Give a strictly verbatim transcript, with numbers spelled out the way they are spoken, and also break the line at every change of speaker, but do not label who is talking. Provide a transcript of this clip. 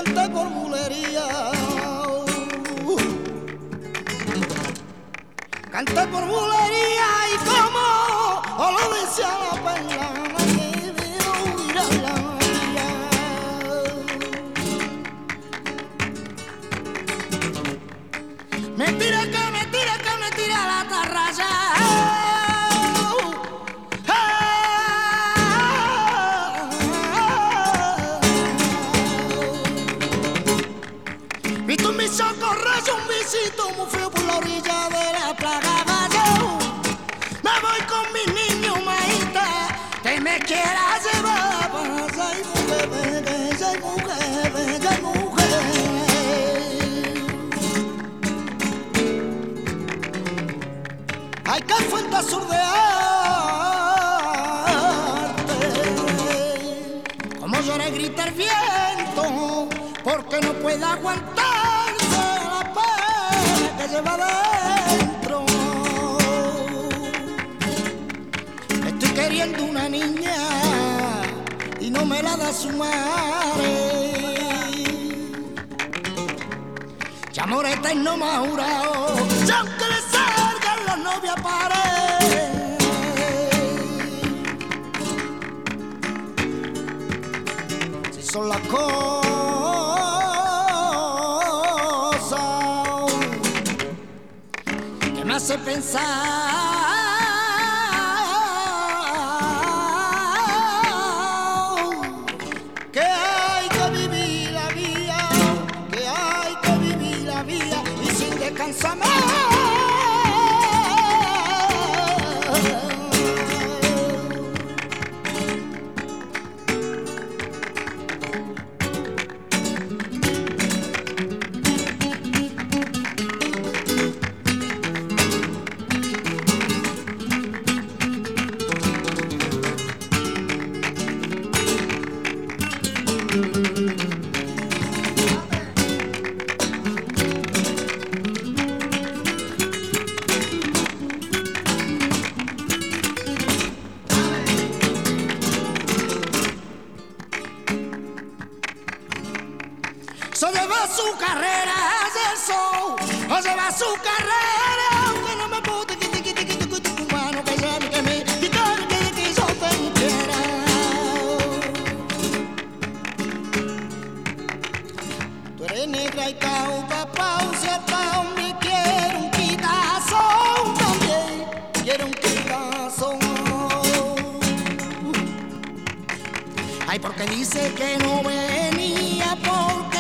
canté por bulería, canté por bulería y como o lo decía la perla, que veo ir a la María. Me tira que me tira que me tira la tarraya. Visto un bicho correr, un visito muy frío por la orilla de la plaga. Me voy con mi niño, maíta, que me quiera llevar. Ay, mujer, bella, ay, mujer, bella, ay, mujer. Ay, que falta surdearte. Como llora y grita el viento, porque no puede aguantarse la pena que lleva dentro. Estoy queriendo una niña y no me la da su madre. Y amor eterno me ha jurado, y aunque le salgan las novias pared. Si son las cosas que me hacen pensar que hay que vivir la vida, que hay que vivir la vida y sin descansar más. Se lleva su carrera, eso, o lleva su carrera, aunque no me puedo tiqui tiqui tiqui tiqui tu mano que ya que me quitar que que yo te quiera. Tú eres negra y cauca, pausa, pau, me quiero un quitazón también, quiero un quitazón. Ay, porque dice que no venía por